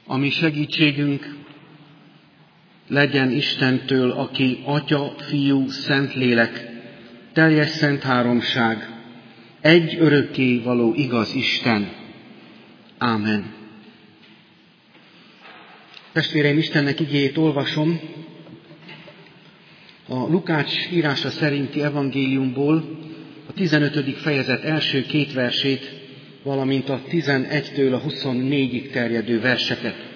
Ami segítségünk legyen Istentől, aki Atya, Fiú, Szentlélek, teljes szent háromság, egy örökké való igaz Isten. Ámen. Testvéreim, Istennek igéjét olvasom a Lukács írása szerinti evangéliumból, a 15. fejezet első 2 versét, valamint a 11-től a 24-ig terjedő verseket.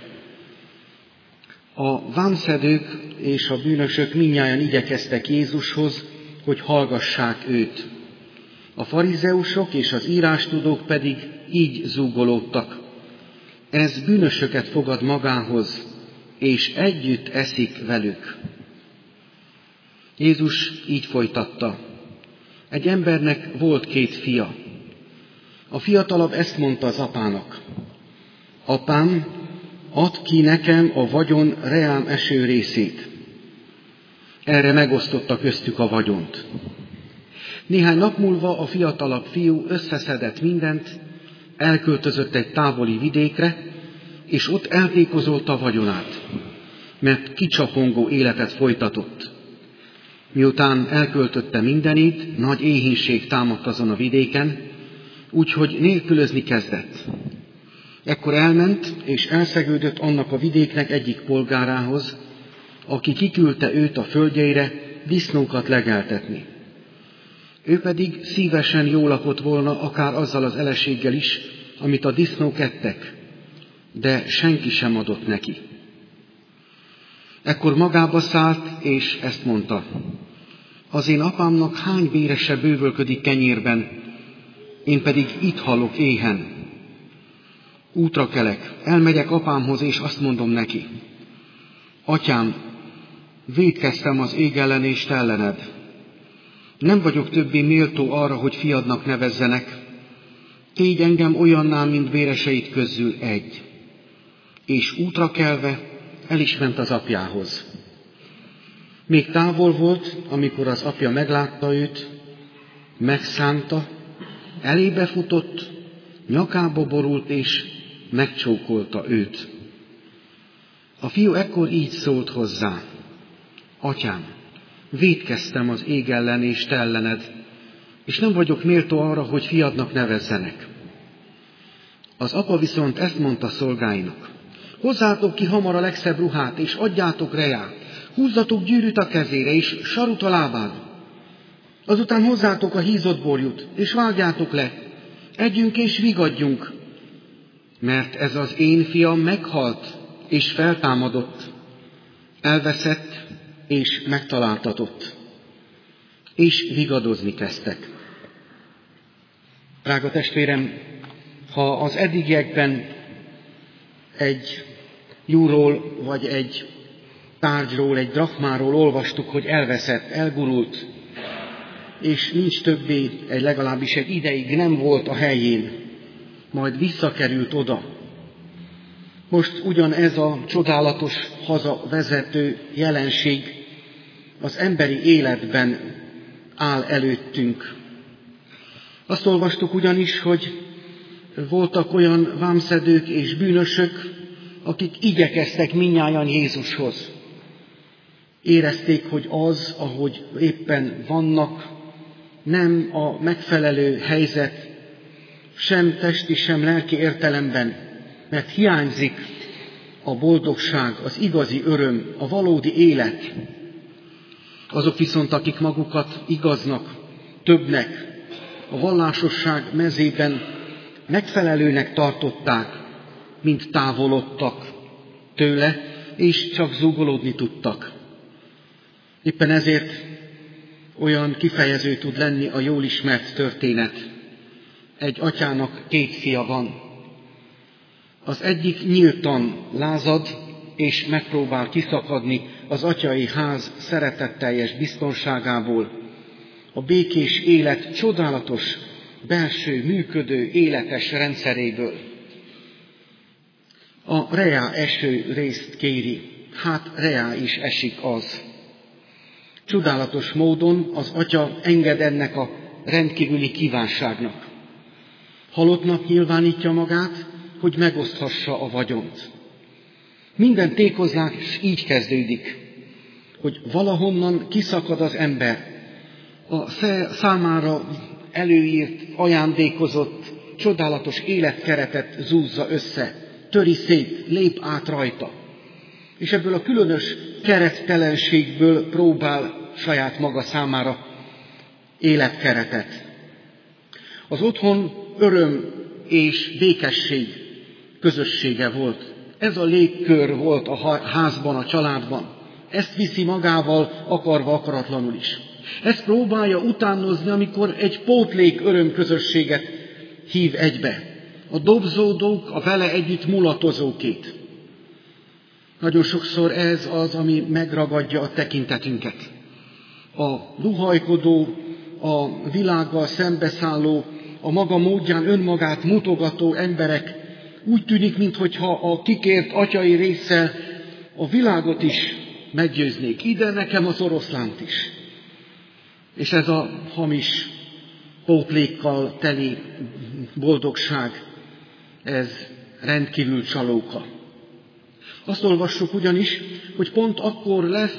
A vámszedők és a bűnösök mindnyájan igyekeztek Jézushoz, hogy hallgassák őt. A farizeusok és az írástudók pedig így zúgolódtak: ez bűnösöket fogad magához, és együtt eszik velük. Jézus így folytatta: egy embernek volt 2 fia. A fiatalabb ezt mondta az apának: apám, add ki nekem a vagyon reám eső részét. Erre megosztotta köztük a vagyont. Néhány nap múlva a fiatalabb fiú összeszedett mindent, elköltözött egy távoli vidékre, és ott eltékozolta a vagyonát, mert kicsapongó életet folytatott. Miután elköltötte mindenét, nagy éhínség támadt azon a vidéken, úgyhogy nélkülözni kezdett. Ekkor elment, és elszegődött annak a vidéknek egyik polgárához, aki kiküldte őt a földjeire disznókat legeltetni. Ő pedig szívesen jól lakott volna akár azzal az eleséggel is, amit a disznók ettek, de senki sem adott neki. Ekkor magába szállt, és ezt mondta: az én apámnak hány bérese bővölködik kenyérben, én pedig itt halok éhen. Útra kelek, elmegyek apámhoz, és azt mondom neki: atyám, vétkeztem az ég ellen és te ellened. Nem vagyok többé méltó arra, hogy fiadnak nevezzenek. Tégy engem olyanná, mint béreseid közül egy. És útra kelve el is ment az apjához. Még távol volt, amikor az apja meglátta őt, megszánta, elébe futott, nyakába borult és megcsókolta őt. A fiú ekkor így szólt hozzá: atyám, vétkeztem az ég ellen és te ellened, és nem vagyok méltó arra, hogy fiadnak nevezzenek. Az apa viszont ezt mondta szolgáinak: hozzátok ki hamar a legszebb ruhát, és adjátok reát, húzzatok gyűrűt a kezére, és sarut a lábán. Azután hozzátok a hízott borjút, és vágjátok le, együnk és vigadjunk, mert ez az én fiam meghalt, és feltámadott, elveszett, és megtaláltatott. És vigadozni kezdtek. Drága testvérem, ha az eddigiekben egy júról, vagy egy tárgyról, egy drachmáról olvastuk, hogy elveszett, elgurult, és nincs többé, legalábbis egy ideig nem volt a helyén, majd visszakerült oda. Most ugyanez a csodálatos hazavezető jelenség az emberi életben áll előttünk. Azt olvastuk ugyanis, hogy voltak olyan vámszedők és bűnösök, akik igyekeztek mindnyájan Jézushoz. Érezték, hogy az, ahogy éppen vannak, nem a megfelelő helyzet, sem testi, sem lelki értelemben, mert hiányzik a boldogság, az igazi öröm, a valódi élet. Azok viszont, akik magukat igaznak, többnek, a vallásosság mezében megfelelőnek tartották, mint távolodtak tőle, és csak zúgolódni tudtak. Éppen ezért olyan kifejező tud lenni a jól ismert történet. Egy atyának 2 fia van. Az egyik nyíltan lázad, és megpróbál kiszakadni az atyai ház szeretetteljes biztonságából, a békés élet csodálatos, belső, működő, életes rendszeréből. A reá eső részt kéri, hát reá is esik az. Csodálatos módon az atya enged ennek a rendkívüli kívánságnak. Halottnak nyilvánítja magát, hogy megoszthassa a vagyont. Minden tékozlás így kezdődik, hogy valahonnan kiszakad az ember, a számára előírt, ajándékozott, csodálatos életkeretet zúzza össze, töri szét, lép át rajta. És ebből a különös kerettelenségből próbál saját maga számára életkeretet. Az otthon öröm és békesség közössége volt. Ez a légkör volt a házban, a családban. Ezt viszi magával akarva, akaratlanul is. Ezt próbálja utánozni, amikor egy pótlék örömközösséget hív egybe. A dobzódók, a vele együtt mulatozókét. Nagyon sokszor ez az, ami megragadja a tekintetünket. A duhajkodó, a világgal szembeszálló, a maga módján önmagát mutogató emberek úgy tűnik, minthogyha a kikért atyai résszel a világot is meggyőznék. Ide nekem az oroszlánt is. És ez a hamis pótlékkal teli boldogság, ez rendkívül csalóka. Azt olvassuk ugyanis, hogy pont akkor lesz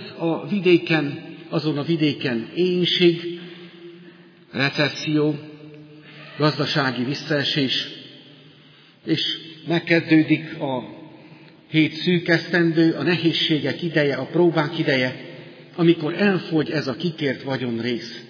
azon a vidéken éhínség, recesszió, gazdasági visszaesés, és megkezdődik a hét szűk esztendő, a nehézségek ideje, a próbák ideje, amikor elfogy ez a kikért vagyonrész.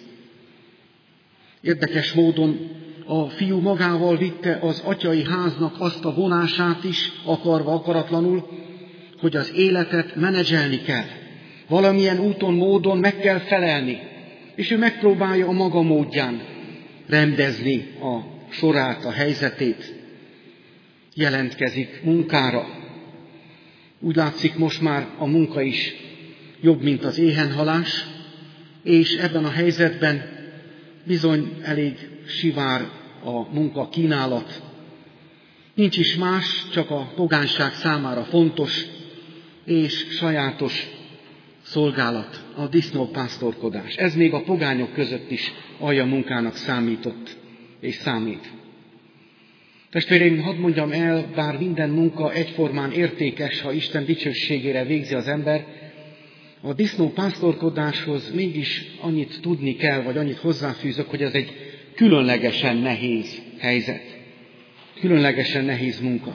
Érdekes módon a fiú magával vitte az atyai háznak azt a vonását is, akarva, akaratlanul, hogy az életet menedzselni kell. Valamilyen úton, módon meg kell felelni, és ő megpróbálja a maga módján rendezni a sorát, a helyzetét. Jelentkezik munkára. Úgy látszik, most már a munka is jobb, mint az éhenhalás, és ebben a helyzetben bizony elég sivár a munka kínálat. Nincs is más, csak a pogányság számára fontos és sajátos szolgálat, a disznópásztorkodás. Ez még a pogányok között is alja munkának számított és számít. Testvéreim, hadd mondjam el, bár minden munka egyformán értékes, ha Isten dicsőségére végzi az ember, a disznópásztorkodáshoz mégis annyit tudni kell, vagy annyit hozzáfűzök, hogy ez egy különlegesen nehéz helyzet. Különlegesen nehéz munka.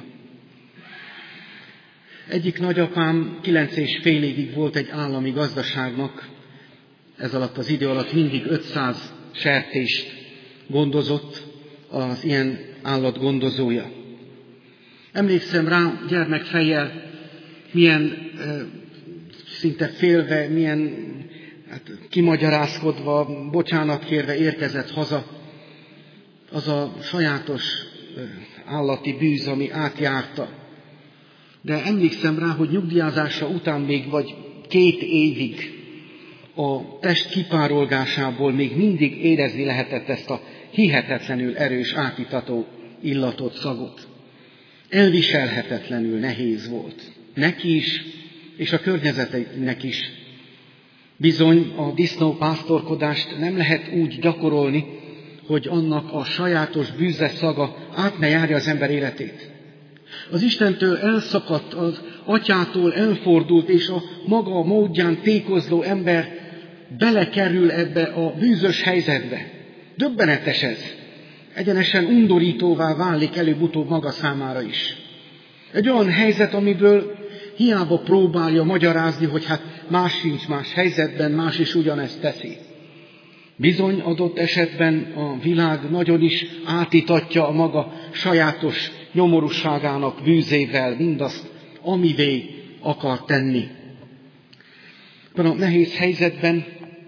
Egyik nagyapám 9,5 évig volt egy állami gazdaságnak, ez alatt az idő alatt mindig 500 sertést gondozott az ilyen állatgondozója. Emlékszem rá gyermekfejjel, milyen szinte félve, milyen kimagyarázkodva, bocsánat kérve érkezett haza, az a sajátos állati bűz, ami átjárta. De emlékszem rá, hogy nyugdíjazása után még vagy 2 évig a test kipárolgásából még mindig érezni lehetett ezt a hihetetlenül erős, átítató illatot, szagot. Elviselhetetlenül nehéz volt. Neki is, és a környezetnek is. Bizony a disznópásztorkodást nem lehet úgy gyakorolni, hogy annak a sajátos bűzes szaga át ne járja az ember életét. Az Istentől elszakadt, az atyától elfordult, és a maga módján tékozló ember belekerül ebbe a bűzös helyzetbe. Döbbenetes ez. Egyenesen undorítóvá válik előbb-utóbb maga számára is. Egy olyan helyzet, amiből hiába próbálja magyarázni, hogy hát más sincs más helyzetben, más is ugyanezt teszi. Bizony adott esetben a világ nagyon is átítatja a maga sajátos nyomorúságának bűzével mindazt, amivé akar tenni. Ebben a nehéz helyzetben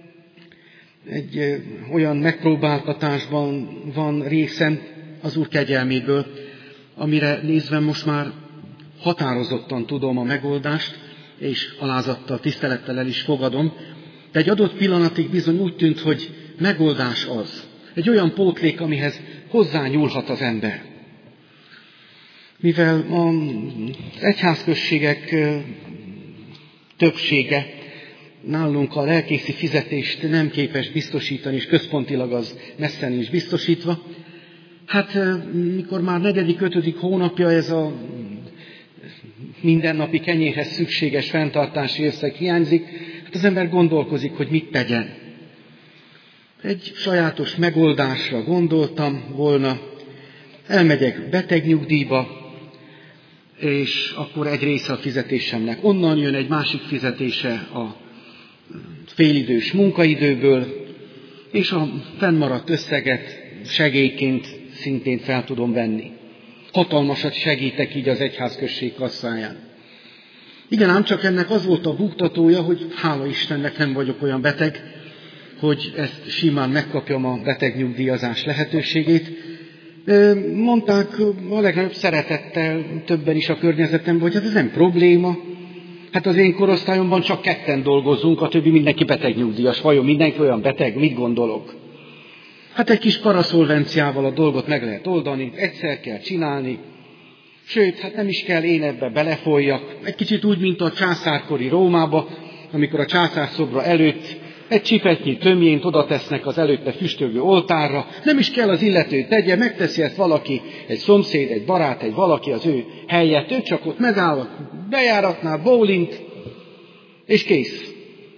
egy olyan megpróbáltatásban van részem az Úr kegyelméből, amire nézve most már határozottan tudom a megoldást, és alázattal, tisztelettel el is fogadom, de egy adott pillanatig bizony úgy tűnt, hogy megoldás az. Egy olyan pótlék, amihez hozzányúlhat az ember. Mivel az egyházközségek többsége nálunk a lelkészi fizetést nem képes biztosítani, és központilag az messze nincs biztosítva, hát mikor már 4.-5. hónapja ez a mindennapi kenyérhez szükséges fenntartási összeg hiányzik, hát az ember gondolkozik, hogy mit tegyen. Egy sajátos megoldásra gondoltam volna, elmegyek betegnyugdíjba, és akkor egy része a fizetésemnek onnan jön, egy másik fizetése a félidős munkaidőből, és a fennmaradt összeget segélyként szintén fel tudom venni. Hatalmasat segítek így az egyházközség kasszáján. Igen, ám csak ennek az volt a buktatója, hogy hála Istennek nem vagyok olyan beteg, hogy ezt simán megkapjam a betegnyugdíjazás lehetőségét. Mondták a legnagyobb szeretettel többen is a környezetemben, hogy hát ez nem probléma. Hát az én korosztályomban csak ketten dolgozunk, a többi mindenki betegnyugdíjas. Vajon mindenki olyan beteg? Mit gondolok? Hát egy kis paraszolvenciával a dolgot meg lehet oldani, egyszer kell csinálni, sőt, hát nem is kell én ebbe belefolyjak. Egy kicsit úgy, mint a császárkori Rómába, amikor a császárszobra előtt egy csipetnyi tömjént oda tesznek az előtte füstölgő oltárra, nem is kell az illető tegye, megteszi ezt valaki, egy szomszéd, egy barát, egy valaki az ő helyett, ő csak ott megáll a bejáratnál, bólint, és kész.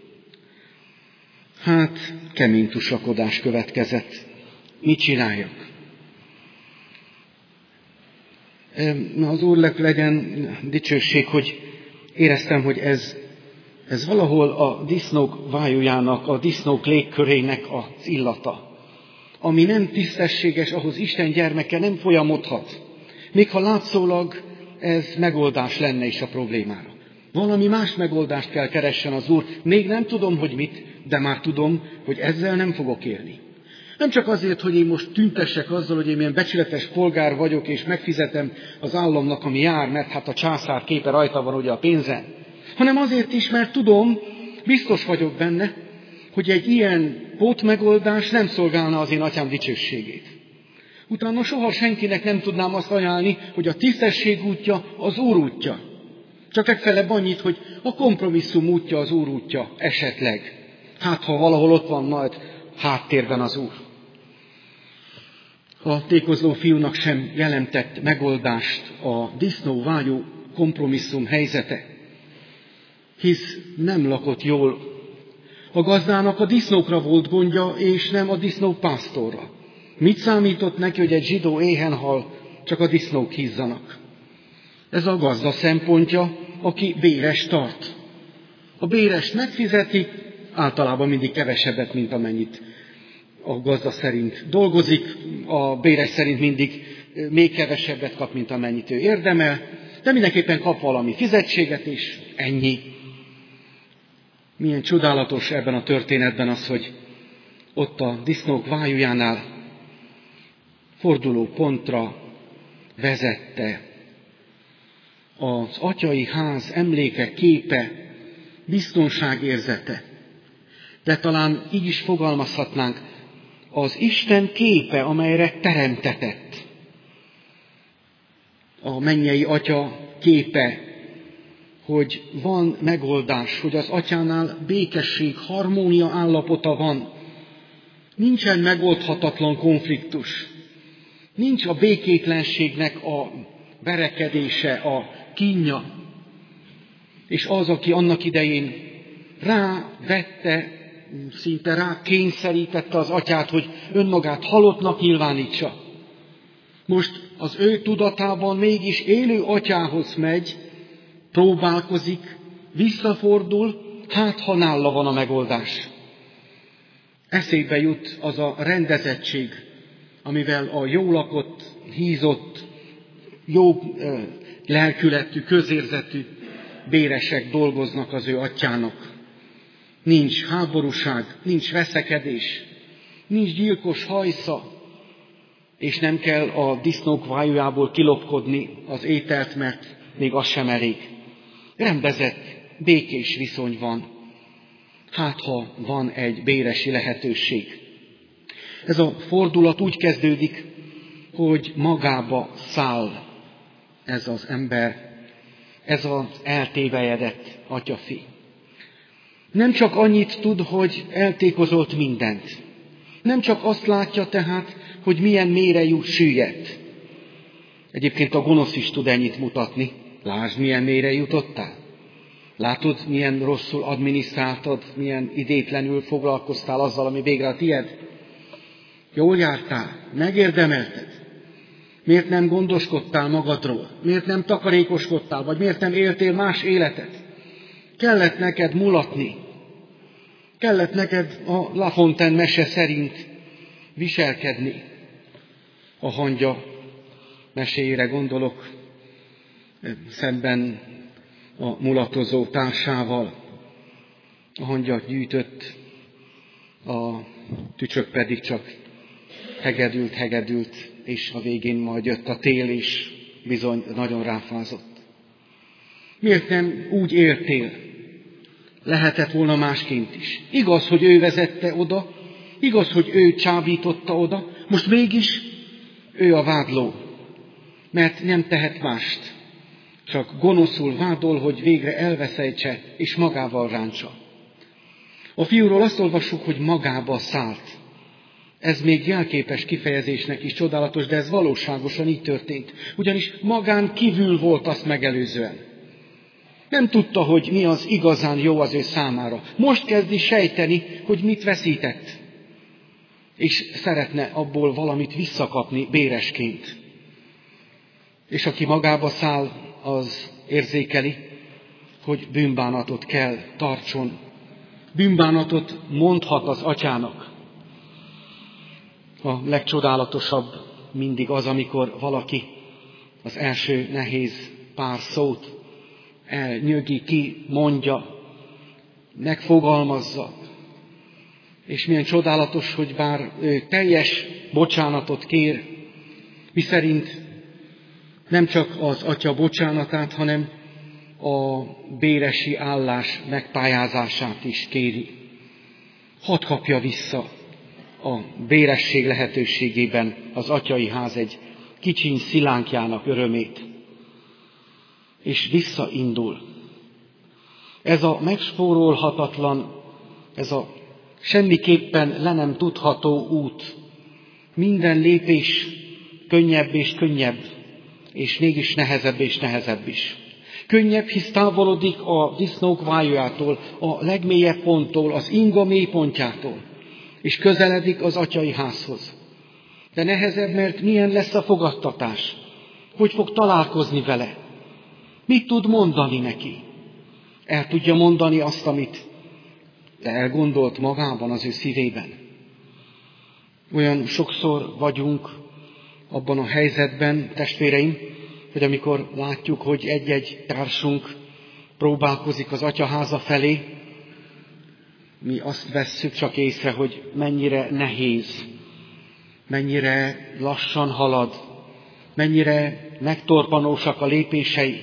Hát, kemény tusakodás következett. Mit csináljak? Az Úrnak legyen dicsőség, hogy éreztem, hogy ez valahol a disznók vájójának, a disznók légkörének az illata. Ami nem tisztességes, ahhoz Isten gyermeke nem folyamodhat. Még ha látszólag ez megoldás lenne is a problémára. Valami más megoldást kell keressen az Úr. Még nem tudom, hogy mit, de már tudom, hogy ezzel nem fogok élni. Nem csak azért, hogy én most tüntessek azzal, hogy én milyen becsületes polgár vagyok, és megfizetem az államnak, ami jár, mert hát a császár képe rajta van ugye a pénzen, hanem azért is, mert tudom, biztos vagyok benne, hogy egy ilyen pótmegoldás nem szolgálna az én atyám dicsőségét. Utána soha senkinek nem tudnám azt ajánlani, hogy a tisztesség útja az Úr útja. Csak legfeljebb annyit, hogy a kompromisszum útja az Úr útja esetleg. Hát, ha valahol ott van majd háttérben az Úr. A tékozló fiúnak sem jelentett megoldást a disznóvágyó kompromisszum helyzete, hisz nem lakott jól. A gazdának a disznókra volt gondja, és nem a disznópásztorra. Mit számított neki, hogy egy zsidó éhen hal, csak a disznók hízzanak? Ez a gazda szempontja, aki béres tart. A béres megfizeti, általában mindig kevesebbet, mint amennyit a gazda szerint dolgozik, a béres szerint mindig még kevesebbet kap, mint amennyit ő érdemel, de mindenképpen kap valami fizetséget, és ennyi. Milyen csodálatos ebben a történetben az, hogy ott a disznók vájújánál forduló pontra vezette az atyai ház emléke, képe, biztonságérzete. De talán így is fogalmazhatnánk, az Isten képe, amelyre teremtetett. A mennyei atya képe, hogy van megoldás, hogy az atyánál békesség, harmónia állapota van. Nincsen megoldhatatlan konfliktus. Nincs a békétlenségnek a verekedése, a kínja. És az, aki annak idején rávette, szinte rá kényszerítette az atyát, hogy önmagát halottnak nyilvánítsa. Most az ő tudatában mégis élő atyához megy, próbálkozik, visszafordul, hát ha nála van a megoldás. Eszébe jut az a rendezettség, amivel a jó lakott, hízott, jó lelkületű, közérzetű béresek dolgoznak az ő atyának. Nincs háborúság, nincs veszekedés, nincs gyilkos hajsza, és nem kell a disznók vájójából kilopkodni az ételt, mert még az sem elég. Rendezett, békés viszony van. Hát, ha van egy béresi lehetőség. Ez a fordulat úgy kezdődik, hogy magába száll ez az ember, ez az eltévejedett atyafi. Nem csak annyit tud, hogy eltékozolt mindent. Nem csak azt látja tehát, hogy milyen mélyre süllyedt. Egyébként a gonosz is tud ennyit mutatni. lásd, milyen mélyre jutottál. Látod, milyen rosszul adminisztráltad, milyen idétlenül foglalkoztál azzal, ami végre a tied. Jól jártál, megérdemelted. Miért nem gondoskodtál magadról? Miért nem takarékoskodtál? Vagy miért nem éltél más életet? Kellett neked mulatni. Kellett neked a La Fontaine mese szerint viselkedni. A hangya meséjére gondolok, szemben a mulatozó társával. A hangya gyűjtött, a tücsök pedig csak hegedült, és a végén majd jött a tél, és bizony nagyon ráfázott. Miért nem úgy éltél? Lehetett volna másként is. Igaz, hogy ő vezette oda, igaz, hogy ő csábította oda, most mégis ő a vádló, mert nem tehet mást. Csak gonoszul vádol, hogy végre elveszejtse, és magával ráncsa. A fiúról azt olvassuk, hogy magába szállt. Ez még jelképes kifejezésnek is csodálatos, de ez valóságosan így történt. Ugyanis magán kívül volt azt megelőzően. Nem tudta, hogy mi az igazán jó az ő számára. Most kezdi sejteni, hogy mit veszített. És szeretne abból valamit visszakapni béresként. És aki magába száll, az érzékeli, hogy bűnbánatot kell tartson. Bűnbánatot mondhat az atyának. A legcsodálatosabb mindig az, amikor valaki az első nehéz pár szót elnyögi ki, mondja, megfogalmazza. És milyen csodálatos, hogy bár ő teljes bocsánatot kér, miszerint nem csak az atya bocsánatát, hanem a béresi állás megpályázását is kéri. Hadd kapja vissza a béresség lehetőségében az atyai ház egy kicsiny szilánkjának örömét. És visszaindul. Ez a megspórolhatatlan, ez a semmiképpen le nem tudható út. Minden lépés könnyebb és könnyebb, és mégis nehezebb és nehezebb is. Könnyebb, hisz távolodik a disznók vájójától, a legmélyebb ponttól, az inga mélypontjától, és közeledik az atyai házhoz. De nehezebb, mert milyen lesz a fogadtatás? Hogy fog találkozni vele? Mit tud mondani neki? El tudja mondani azt, amit elgondolt magában, az ő szívében. Olyan sokszor vagyunk abban a helyzetben, testvéreim, hogy amikor látjuk, hogy egy-egy társunk próbálkozik az atyaháza felé, mi azt vesszük csak észre, hogy mennyire nehéz, mennyire lassan halad, mennyire megtorpanósak a lépései.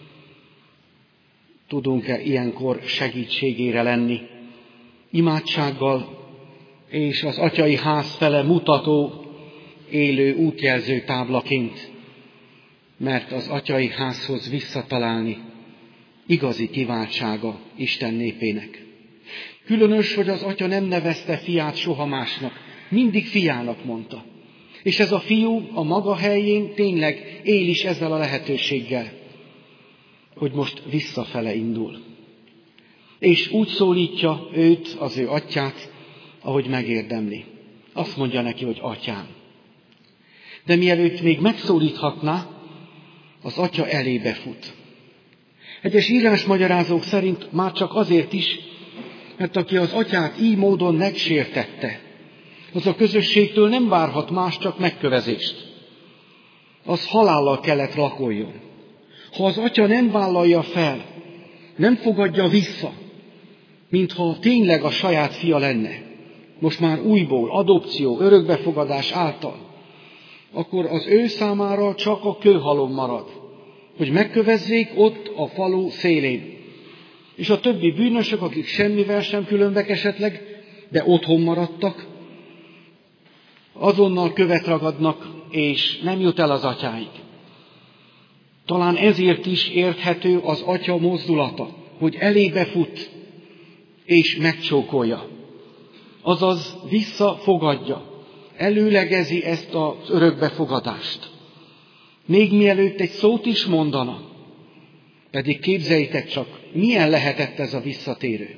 Tudunk-e ilyenkor segítségére lenni? Imádsággal és az atyai ház fele mutató, élő útjelző táblaként, mert az atyai házhoz visszatalálni igazi kiváltsága Isten népének. Különös, hogy az atya nem nevezte fiát soha másnak, mindig fiának mondta. És ez a fiú a maga helyén tényleg él is ezzel a lehetőséggel, hogy most visszafele indul. És úgy szólítja őt, az ő atyát, ahogy megérdemli. Azt mondja neki, hogy atyám. De mielőtt még megszólíthatná, az atya elébe fut. Egyes írásmagyarázók szerint már csak azért is, mert aki az atyát így módon megsértette, az a közösségtől nem várhat más, csak megkövezést. Az halállal kellett lakoljon. Ha az atya nem vállalja fel, nem fogadja vissza, mintha tényleg a saját fia lenne, most már újból, adopció, örökbefogadás által, akkor az ő számára csak a kőhalom marad, hogy megkövezzék ott a falu szélén. És a többi bűnösök, akik semmivel sem különbek esetleg, de otthon maradtak, azonnal követ ragadnak, és nem jut el az atyáig. Talán ezért is érthető az atya mozdulata, hogy elébe fut, és megcsókolja. Azaz visszafogadja, előlegezi ezt az örökbefogadást. Még mielőtt egy szót is mondana, Pedig képzeljétek csak, milyen lehetett ez a visszatérő.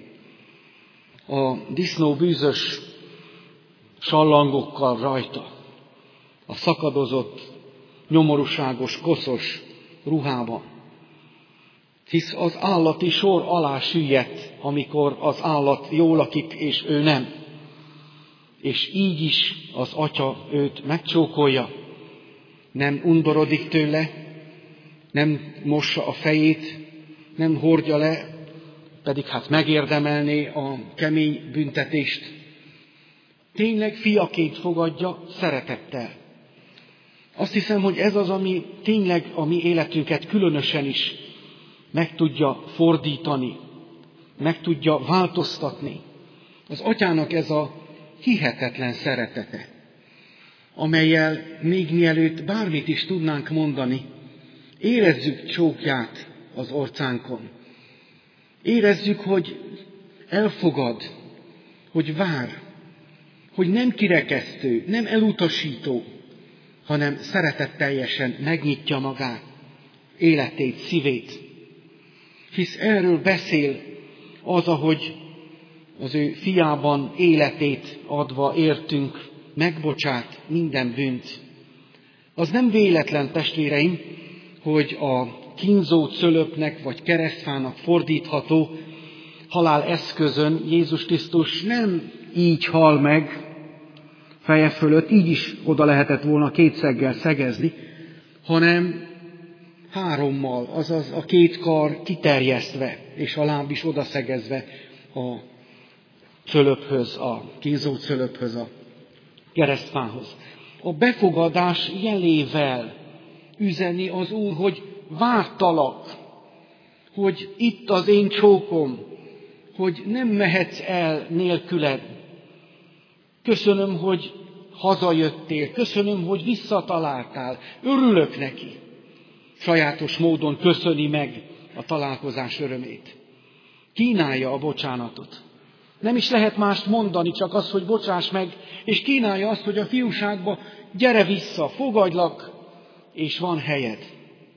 A disznó bűzös sallangokkal rajta, a szakadozott, nyomorúságos, koszos ruhában. Hisz az állati sor alá süllyedt, amikor az állat jól lakik, és ő nem. És így is az atya őt megcsókolja, nem undorodik tőle, nem mossa a fejét, nem hordja le, pedig hát megérdemelné a kemény büntetést. Tényleg fiaként fogadja szeretettel. Azt hiszem, hogy ez az, ami tényleg a mi életünket különösen is meg tudja fordítani, meg tudja változtatni. Az atyának ez a hihetetlen szeretete, amellyel még mielőtt bármit is tudnánk mondani, érezzük csókját az orcánkon. Érezzük, hogy elfogad, hogy vár, hogy nem kirekesztő, nem elutasító, hanem szeretetteljesen megnyitja magát, életét, szívét. Hisz erről beszél az, ahogy az ő fiában életét adva értünk, megbocsát minden bűnt. Az nem véletlen, testvéreim, hogy a kínzó cölöpnek vagy keresztfának fordítható halál eszközön Jézus Krisztus nem így hal meg feje fölött, így is oda lehetett volna kétszeggel szegezni, hanem hárommal, azaz a két kar kiterjesztve, és a láb is odaszegezve a cölöphöz, a kínzó cölöphöz, a keresztfához. A befogadás jelével üzeni az Úr, hogy vártalak, hogy itt az én csókom, hogy nem mehetsz el nélküled. Köszönöm, hogy hazajöttél, köszönöm, hogy visszataláltál, örülök neki. Sajátos módon köszöni meg a találkozás örömét. Kínálja a bocsánatot. Nem is lehet mást mondani, csak az, hogy bocsáss meg, és kínálja azt, hogy a fiúságba gyere vissza, fogadlak, és van helyed.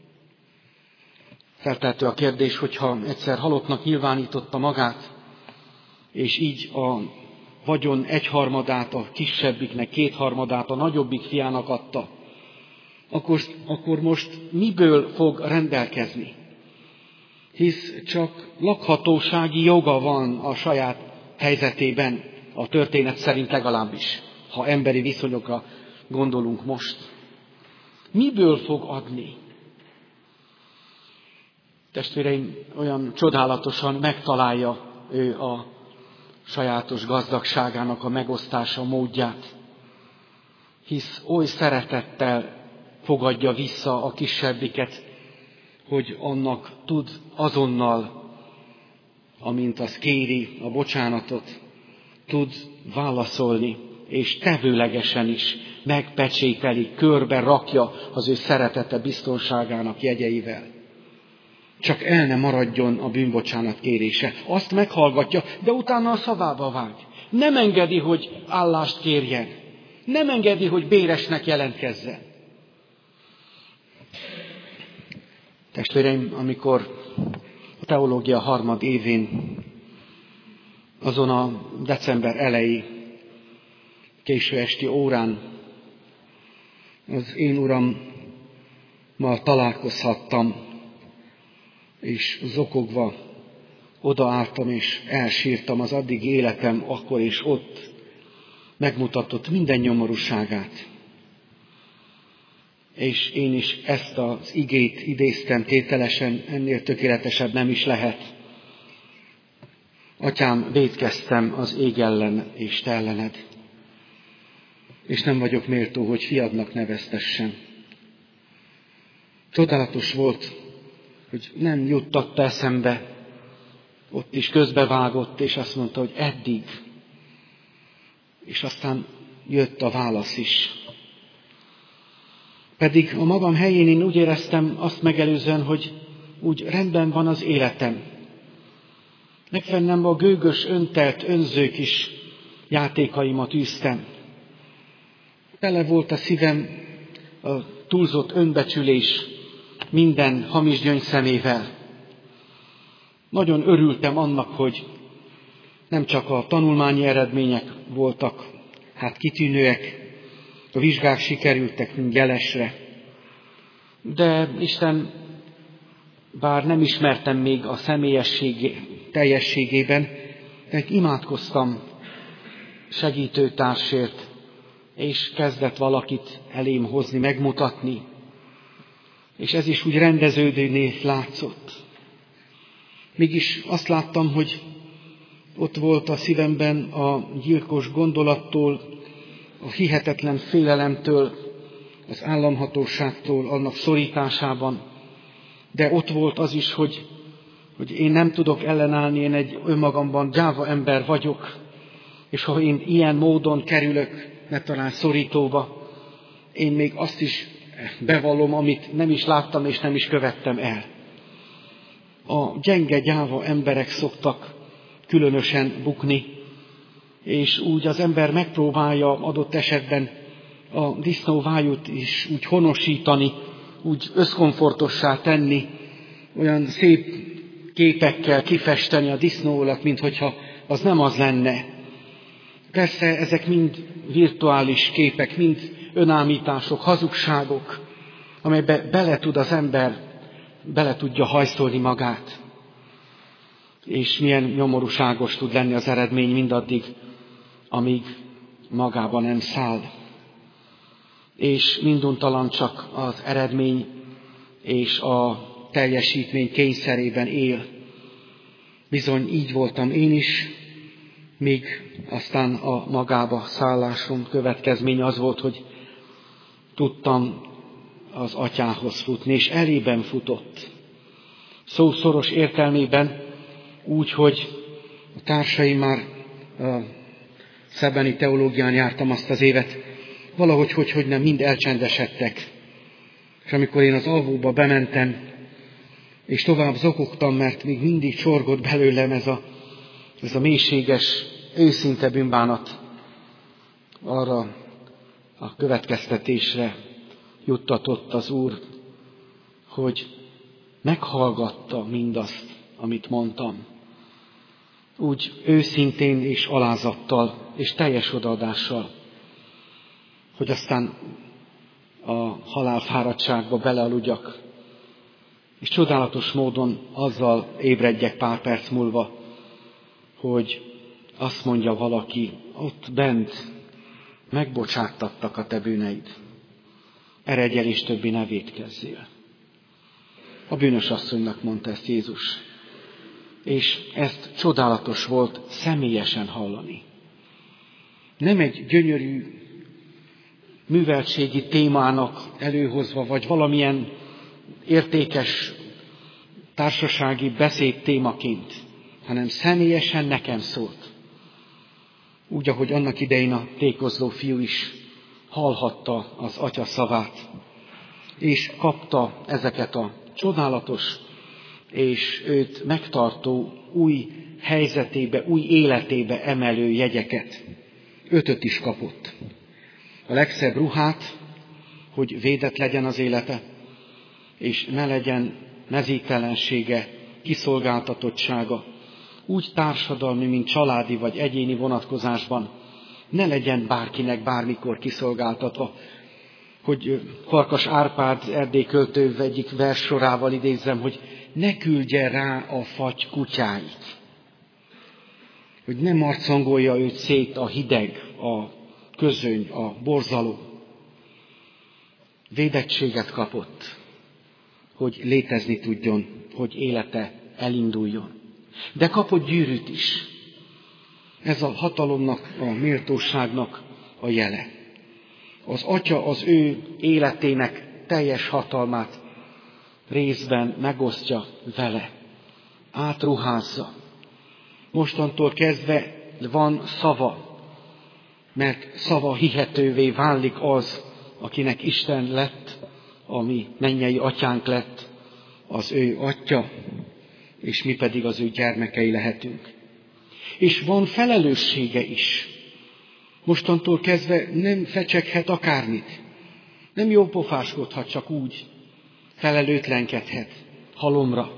Feltehető a kérdés, hogyha egyszer halottnak nyilvánította magát, és így a vagyon egyharmadát a kisebbiknek, kétharmadát a nagyobbik fiának adta, akkor most miből fog rendelkezni? Hisz csak lakhatósági joga van a saját helyzetében, a történet szerint legalábbis, ha emberi viszonyokra gondolunk most. Miből fog adni? Testvéreim, olyan csodálatosan megtalálja ő a sajátos gazdagságának a megosztása módját, hisz oly szeretettel fogadja vissza a kisebbiket, hogy annak tud azonnal, amint az kéri a bocsánatot, tud válaszolni, és tevőlegesen is megpecsételi, körbe rakja az ő szeretete biztonságának jegyeivel. Csak el ne maradjon a bűnbocsánat kérése. Azt meghallgatja, de utána a szavába vág. Nem engedi, hogy állást kérjen. Nem engedi, hogy béresnek jelentkezzen. Testvéreim, amikor a teológia harmad évén, azon a december elejé, késő esti órán az én Urammal találkozhattam, és zokogva odaálltam, és elsírtam az addigi életem akkor és ott megmutatott minden nyomorúságát. És én is ezt az igét idéztem tételesen, ennél tökéletesebb nem is lehet. Atyám, vétkeztem az ég ellen és te ellened, és nem vagyok méltó, hogy fiadnak neveztessem. Csodálatos volt, hogy nem juttatta eszembe, ott is közbevágott, és azt mondta, hogy eddig. És aztán jött a válasz is. Pedig a magam helyén én úgy éreztem azt megelőzően, hogy úgy rendben van az életem. Legfennem a gőgös, öntelt, önző kis játékaimat űztem. Tele volt a szívem a túlzott önbecsülés minden hamis gyöngyszemével. Nagyon örültem annak, hogy nem csak a tanulmányi eredmények voltak kitűnőek, a vizsgák sikerültek mind jelesre, de Isten, bár nem ismertem még a teljességében, de imádkoztam segítőtársért, és kezdett valakit elém hozni, megmutatni, és ez is úgy rendeződőné látszott. Mégis azt láttam, hogy ott volt a szívemben a gyilkos gondolattól, a hihetetlen félelemtől, az államhatóságtól, annak szorításában, de ott volt az is, hogy én nem tudok ellenállni, én egy önmagamban gyáva ember vagyok, és ha én ilyen módon kerülök talán szorítóba, én még azt is bevallom, amit nem is láttam és nem is követtem el. A gyenge, gyáva emberek szoktak különösen bukni, és úgy az ember megpróbálja adott esetben a disznóvájút is úgy honosítani, úgy összkomfortossá tenni, olyan szép képekkel kifesteni a disznólat, minthogyha az nem az lenne. Persze ezek mind virtuális képek, mind önállítások, hazugságok, amelybe az ember bele tudja hajszolni magát. És milyen nyomorúságos tud lenni az eredmény mindaddig, amíg magába nem száll. És minduntalan csak az eredmény és a teljesítmény kényszerében él. Bizony így voltam én is, míg aztán a magába szállásom következménye az volt, hogy tudtam az atyához futni, és elében futott. Szó szoros értelmében úgy, hogy a társaim már szebeni teológián jártam azt az évet, valahogy, hogy nem, mind elcsendesedtek. És amikor én az alvóba bementem, és tovább zokogtam, mert még mindig csorgott belőlem ez a mélységes, őszinte bűnbánat, arra a következtetésre juttatott az Úr, hogy meghallgatta mindazt, amit mondtam. Úgy őszintén és alázattal és teljes odaadással, hogy aztán a halálfáradtságba belealudjak, és csodálatos módon azzal ébredjek pár perc múlva, hogy azt mondja valaki, ott bent megbocsáttattak a te bűneid. Eredj el és többi ne vétkezzél. A bűnös asszonynak mondta ezt Jézus. És ezt csodálatos volt személyesen hallani. Nem egy gyönyörű műveltségi témának előhozva, vagy valamilyen értékes társasági beszéd témaként, hanem személyesen nekem szólt. Úgy, ahogy annak idején a tékozló fiú is hallhatta az atya szavát, és kapta ezeket a csodálatos és őt megtartó új helyzetébe, új életébe emelő jegyeket. 5 is kapott. A legszebb ruhát, hogy védett legyen az élete, és ne legyen mezítelensége, kiszolgáltatottsága, úgy társadalmi, mint családi vagy egyéni vonatkozásban, ne legyen bárkinek bármikor kiszolgáltatva, hogy Farkas Árpád erdélyi költő egyik verssorával idézzem, hogy ne küldje rá a fagy kutyáit, hogy ne marcangolja őt szét a hideg, a közöny, a borzalom. Védettséget kapott, hogy létezni tudjon, hogy élete elinduljon. De kapott gyűrűt is. Ez a hatalomnak, a méltóságnak a jele. Az atya az ő életének teljes hatalmát részben megosztja vele, átruházza. Mostantól kezdve van szava, mert szava hihetővé válik az, akinek Isten lett, ami mennyei atyánk lett, az ő atya, és mi pedig az ő gyermekei lehetünk. És van felelőssége is. Mostantól kezdve nem fecseghet akármit. Nem jópofáskodhat csak úgy. Felelőtlenkedhet halomra.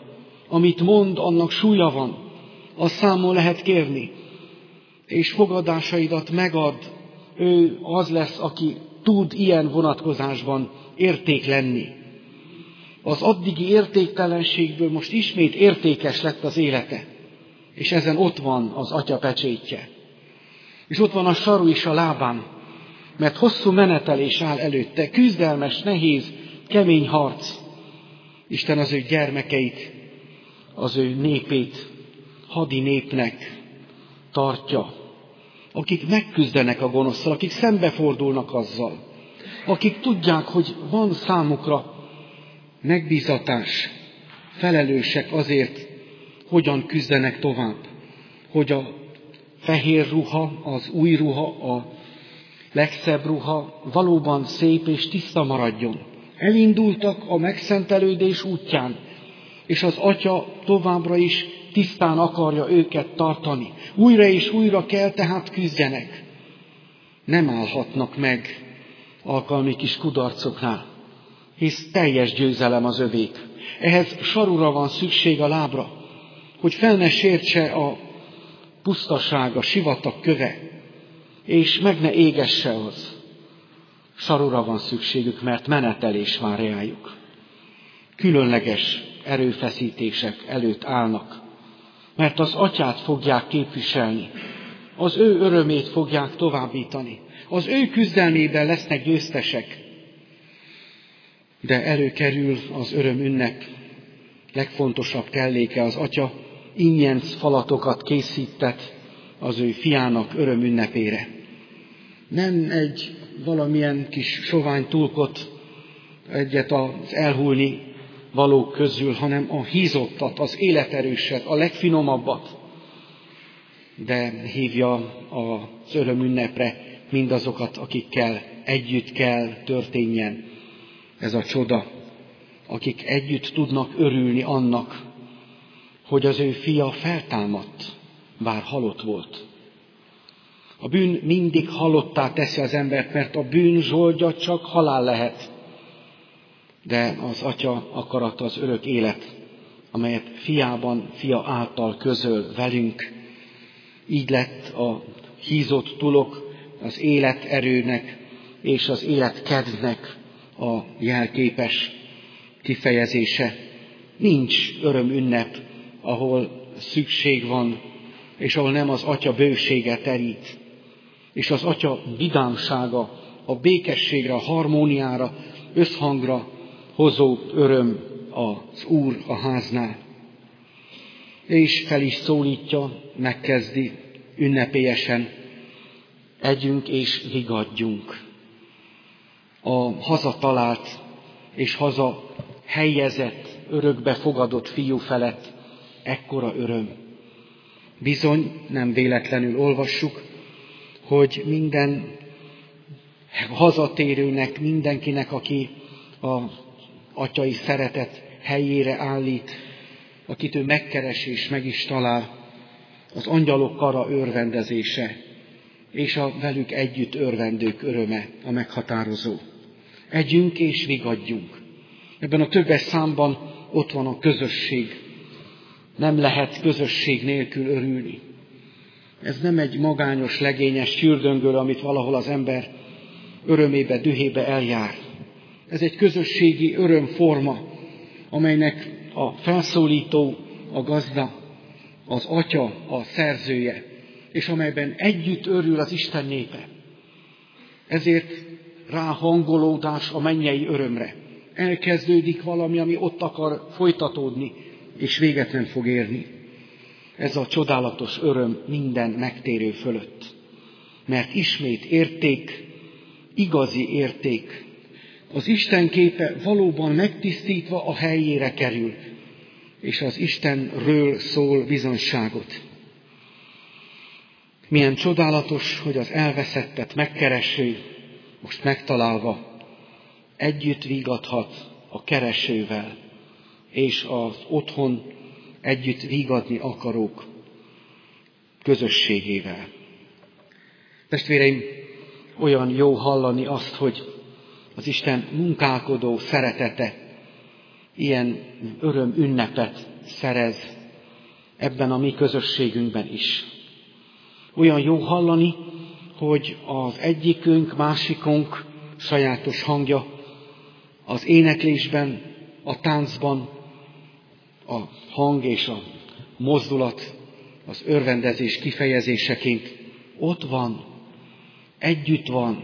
Amit mond, annak súlya van, azt számon lehet kérni, és fogadásaidat megad, ő az lesz, aki tud ilyen vonatkozásban érték lenni. Az addigi értéktelenségből most ismét értékes lett az élete, és ezen ott van az Atya pecsétje. És ott van a saru is a lábán, mert hosszú menetelés áll előtte, küzdelmes, nehéz, kemény harc. Isten az ő gyermekeit, az ő népét hadi népnek tartja, akik megküzdenek a gonoszszal, akik szembefordulnak azzal, akik tudják, hogy van számukra megbízatás, felelősek azért, hogyan küzdenek tovább, hogy a fehér ruha, az új ruha, a legszebb ruha valóban szép és tiszta maradjon. Elindultak a megszentelődés útján, és az Atya továbbra is tisztán akarja őket tartani. Újra és újra kell tehát küzdjenek. Nem állhatnak meg alkalmi kis kudarcoknál, hisz teljes győzelem az övék. Ehhez sarura van szükség a lábra, hogy fel ne sértse a pusztaság, a sivatag köve, és meg ne égesse az. Sarura van szükségük, mert menetelés vár rájuk. Különleges erőfeszítések előtt állnak, mert az Atyát fogják képviselni, az ő örömét fogják továbbítani, az ő küzdelmében lesznek győztesek. De előkerül az öröm ünnep legfontosabb kelléke, az Atya ingyenc falatokat készített az ő fiának öröm ünnepére. Nem egy valamilyen kis sovány tulkot, egyet az elhullni valók közül, hanem a hízottat, az életerőset, a legfinomabbat. De hívja az öröm ünnepre mindazokat, akikkel együtt kell történjen ez a csoda, akik együtt tudnak örülni annak, hogy az ő fia feltámadt, bár halott volt. A bűn mindig halottá teszi az embert, mert a bűn zsoldja csak halál lehet. De az Atya akarata az örök élet, amelyet fiában, fia által közöl velünk. Így lett a hízott tulok az életerőnek és az életkedvnek a jelképes kifejezése. Nincs örömünnep, ahol szükség van, és ahol nem az Atya bősége terít, és az Atya vidámsága, a békességre, a harmóniára, összhangra hozó öröm az Úr a háznál. És fel is szólítja, megkezdi ünnepélyesen, együnk és vigadjunk. A hazatalált és haza helyezett, örökbe fogadott fiú felett ekkora öröm. Bizony, nem véletlenül olvassuk, hogy minden hazatérőnek, mindenkinek, aki az atyai szeretet helyére állít, akit ő megkeres és meg is talál, az angyalok kara örvendezése, és a velük együtt örvendők öröme a meghatározó. Együnk és vigadjunk. Ebben a többes számban ott van a közösség. Nem lehet közösség nélkül örülni. Ez nem egy magányos, legényes csürdöngöl, amit valahol az ember örömébe, dühébe eljár. Ez egy közösségi örömforma, amelynek a felszólító, a gazda, az Atya, a szerzője, és amelyben együtt örül az Isten népe. Ezért ráhangolódás a mennyei örömre. Elkezdődik valami, ami ott akar folytatódni, és véget nem fog érni. Ez a csodálatos öröm minden megtérő fölött. Mert ismét érték, igazi érték. Az Isten képe valóban megtisztítva a helyére kerül, és az Istenről szól bizonyságot. Milyen csodálatos, hogy az elveszettet megkereső, most megtalálva, együtt vigadhat a keresővel, és az otthon együtt vigadni akarók közösségével. Testvéreim, olyan jó hallani azt, hogy az Isten munkálkodó szeretete ilyen öröm ünnepet szerez ebben a mi közösségünkben is. Olyan jó hallani, hogy az egyikünk, másikunk sajátos hangja az éneklésben, a táncban, a hang és a mozdulat, az örvendezés kifejezéseként ott van, együtt van.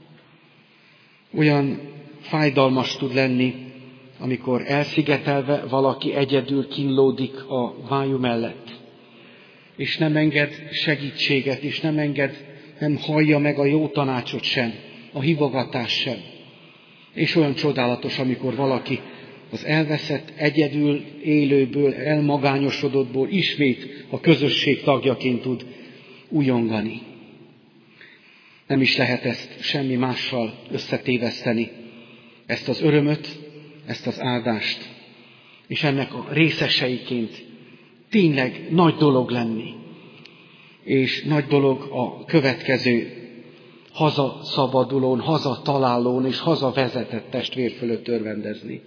Olyan fájdalmas tud lenni, amikor elszigetelve valaki egyedül kínlódik a vájú mellett, és nem enged segítséget, és nem hallja meg a jó tanácsot sem, a hívogatást sem. És olyan csodálatos, amikor valaki az elveszett, egyedül élőből, elmagányosodottból ismét a közösség tagjaként tud újongani. Nem is lehet ezt semmi mással összetéveszteni, ezt az örömöt, ezt az áldást, és ennek a részeseiként tényleg nagy dolog lenni, és nagy dolog a következő hazaszabadulón, hazatalálón és hazavezetett testvér fölött örvendezni.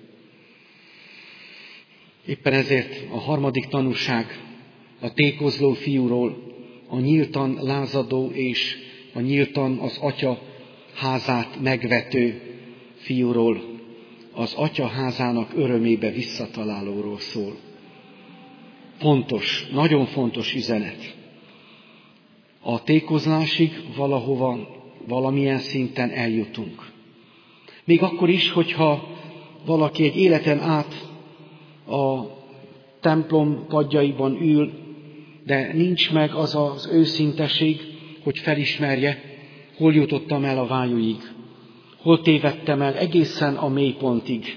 Éppen ezért a harmadik tanúság a tékozló fiúról, a nyíltan lázadó és a nyíltan az atya házát megvető fiúról, az atya házának örömébe visszatalálóról szól. Fontos, nagyon fontos üzenet. A tékozlásig valahova, valamilyen szinten eljutunk. Még akkor is, hogyha valaki egy életen át a templom padjaiban ül, de nincs meg az az őszinteség, hogy felismerje, hol jutottam el a vájúig, hol tévedtem el egészen a mélypontig.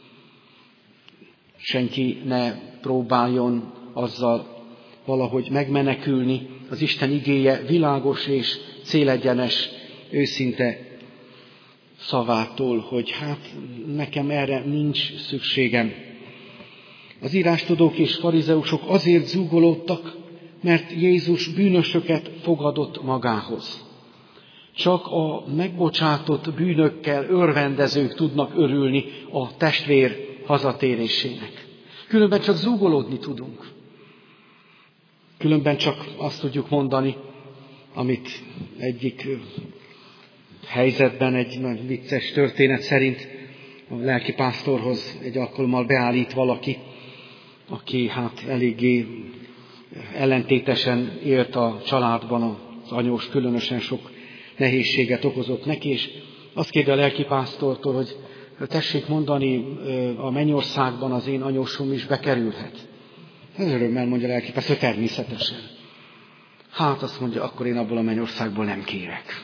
Senki ne próbáljon azzal valahogy megmenekülni. Az Isten igéje világos és célegyenes, őszinte szavától, hogy nekem erre nincs szükségem. Az írástudók és farizeusok azért zúgolódtak, mert Jézus bűnösöket fogadott magához. Csak a megbocsátott bűnökkel örvendezők tudnak örülni a testvér hazatérésének. Különben csak zúgolódni tudunk. Különben csak azt tudjuk mondani, amit egyik helyzetben egy nagy vicces történet szerint a lelkipásztorhoz egy alkalommal beállít valaki, aki eléggé ellentétesen élt a családban, az anyós különösen sok nehézséget okozott neki, és azt kérde a lelkipásztortól, hogy tessék mondani, a mennyországban az én anyósom is bekerülhet. Örömmel mondja a lelkipásztor, természetesen. Azt mondja, akkor én abból a mennyországból nem kérek.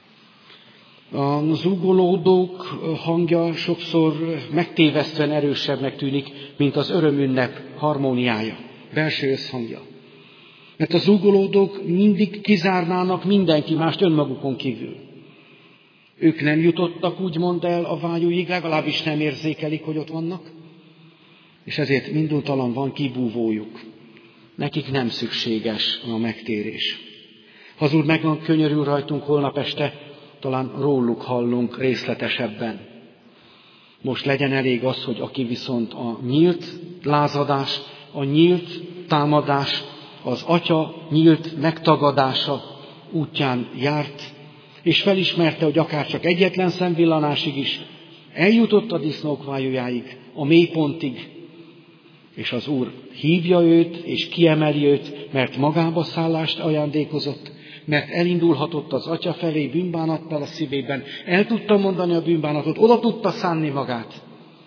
A zúgolódók hangja sokszor megtévesztően erősebbnek tűnik, mint az örömünnep harmóniája, belső összhangja. Mert a zúgolódók mindig kizárnának mindenki mást önmagukon kívül. Ők nem jutottak úgymond el a vágyúig, legalábbis nem érzékelik, hogy ott vannak, és ezért minduntalan van kibúvójuk. Nekik nem szükséges a megtérés. Ha az Úr meg van könyörül rajtunk holnap este, talán róluk hallunk részletesebben. Most legyen elég az, hogy aki viszont a nyílt lázadás, a nyílt támadás, az atya nyílt megtagadása útján járt, és felismerte, hogy akár csak egyetlen szemvillanásig is eljutott a disznók vájújáig, a mélypontig, és az Úr hívja őt, és kiemeli őt, mert magába szállást ajándékozott, mert elindulhatott az atya felé bűnbánattal a szívében, el tudta mondani a bűnbánatot, oda tudta szánni magát,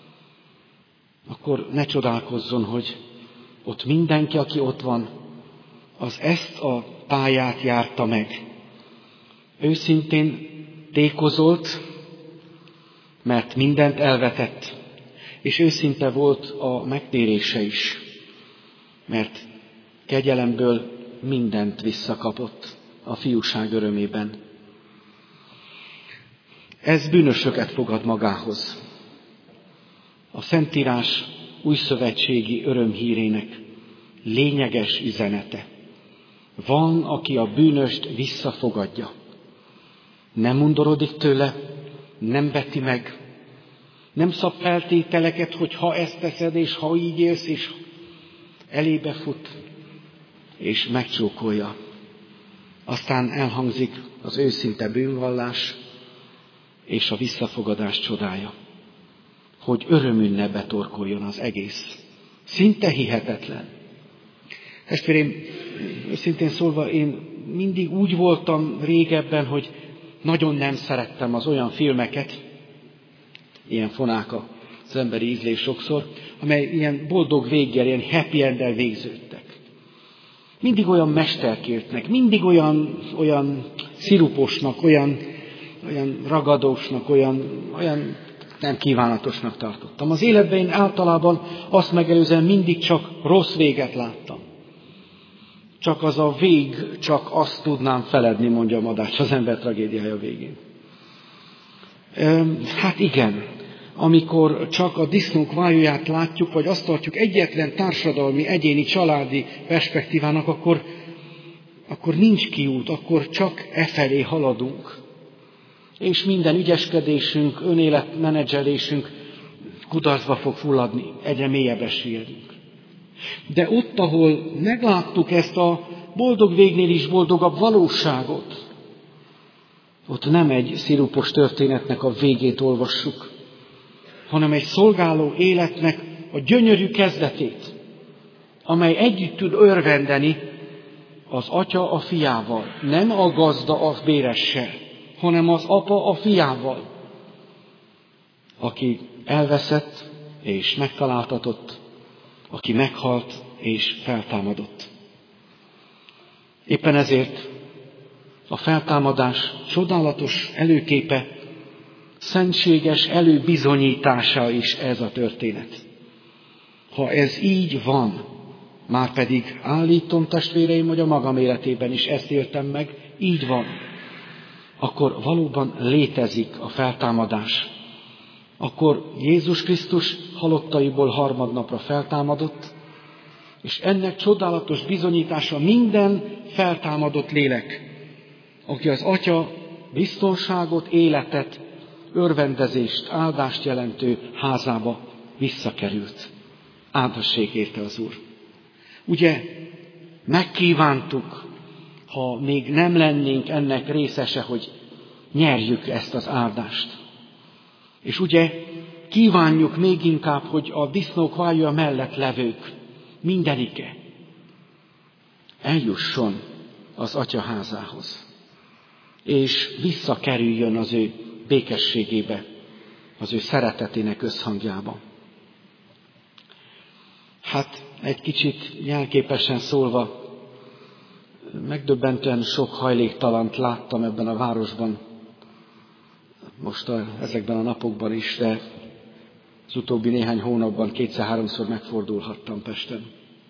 akkor ne csodálkozzon, hogy ott mindenki, aki ott van, az ezt a pályát járta meg. Őszintén tékozolt, mert mindent elvetett, és őszinte volt a megtérése is, mert kegyelemből mindent visszakapott a fiúság örömében. Ez bűnösöket fogad magához. A Szentírás újszövetségi örömhírének lényeges üzenete. Van, aki a bűnöst visszafogadja. Nem undorodik tőle, nem veti meg, nem szab feltételeket, hogy ha ezt teszed, és ha így élsz, és elébe fut, és megcsókolja. Aztán elhangzik az őszinte bűnvallás és a visszafogadás csodája, hogy örömünnepbe torkoljon az egész. Szinte hihetetlen. Testvérem, őszintén szólva, én mindig úgy voltam régebben, hogy nagyon nem szerettem az olyan filmeket, ilyen fonák az emberi ízlés sokszor, amely ilyen boldog véggel, ilyen happy end-el végződtek. Mindig olyan mesterkértnek, mindig olyan sziruposnak, olyan ragadósnak, olyan nem kívánatosnak tartottam. Az életben én általában azt megelőzően mindig csak rossz véget láttam. Csak az a vég, csak azt tudnám feledni, mondja a Madács az ember tragédiája végén. Hát igen, amikor csak a disznók vájúját látjuk, vagy azt tartjuk egyetlen társadalmi, egyéni, családi perspektívának, akkor nincs kiút, akkor csak efelé haladunk. És minden ügyeskedésünk, önéletmenedzselésünk kudarcba fog fulladni, egyre mélyebbre süllyedünk. De ott, ahol megláttuk ezt a boldog végnél is boldogabb valóságot, ott nem egy szirupos történetnek a végét olvassuk, hanem egy szolgáló életnek a gyönyörű kezdetét, amely együtt tud örvendeni az atya a fiával, nem a gazda a béressel, hanem az apa a fiával, aki elveszett és megtaláltatott, aki meghalt és feltámadott. Éppen ezért a feltámadás csodálatos előképe, szentséges előbizonyítása is ez a történet. Ha ez így van, már pedig állítom, testvéreim, hogy a magam életében is ezt éltem meg, így van, akkor valóban létezik a feltámadás. Akkor Jézus Krisztus halottaiból harmadnapra feltámadott, és ennek csodálatos bizonyítása minden feltámadott lélek, aki az Atya biztonságot, életet, örvendezést, áldást jelentő házába visszakerült. Áldassék érte az Úr. Ugye megkívántuk, ha még nem lennénk ennek részese, hogy nyerjük ezt az áldást. És ugye kívánjuk még inkább, hogy a disznók vájúja mellett levők, mindenike eljusson az Atya házához, és visszakerüljön az ő békességébe, az ő szeretetének összhangjába. Hát egy kicsit jelképesen szólva, megdöbbentően sok hajléktalant láttam ebben a városban, most ezekben a napokban is, de az utóbbi néhány hónapban 2-3-szor megfordulhattam Pesten.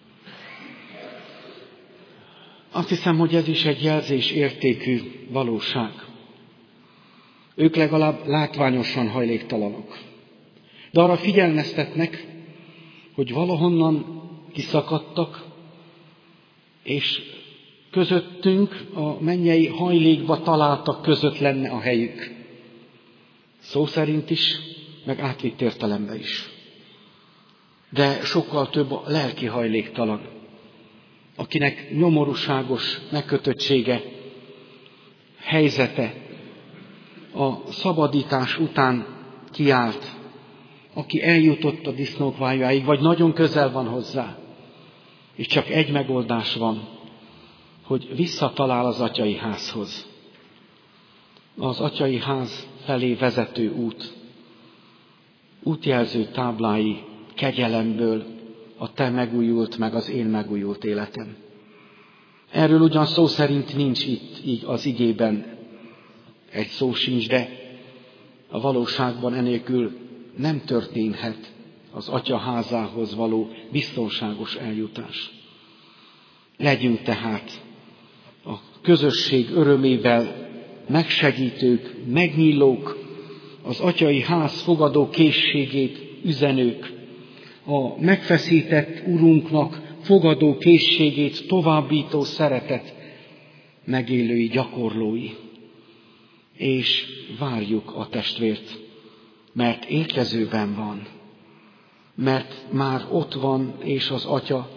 Azt hiszem, hogy ez is egy jelzés értékű valóság. Ők legalább látványosan hajléktalanok. De arra figyelmeztetnek, hogy valahonnan kiszakadtak, és közöttünk a mennyei hajlékba találtak között lenne a helyük. Szó szerint is, meg átvitt értelemben is. De sokkal több a lelki hajléktalan, akinek nyomorúságos megkötöttsége, helyzete a szabadítás után kiállt, aki eljutott a disznók vájújáig, vagy nagyon közel van hozzá, és csak egy megoldás van, hogy visszatalál az atyai házhoz. Az atyai ház felé vezető út, útjelző táblái kegyelemből a te megújult, meg az én megújult életem. Erről ugyan szó szerint nincs itt így az igében, egy szó sincs, de a valóságban enélkül nem történhet az Atya házához való biztonságos eljutás. Legyünk tehát a közösség örömével megsegítők, megnyílók, az atyai ház fogadó készségét üzenők, a megfeszített Urunknak fogadó készségét továbbító szeretet megélői, gyakorlói. És várjuk a testvért, mert érkezőben van, mert már ott van, és az Atya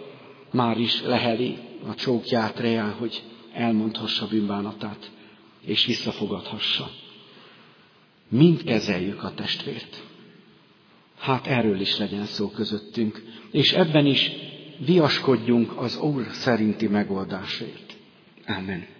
már is leheli a csókját reál, hogy elmondhassa bűnbánatát, és visszafogadhassa. Mind kezeljük a testvért. Hát erről is legyen szó közöttünk, és ebben is viaskodjunk az Úr szerinti megoldásért. Amen.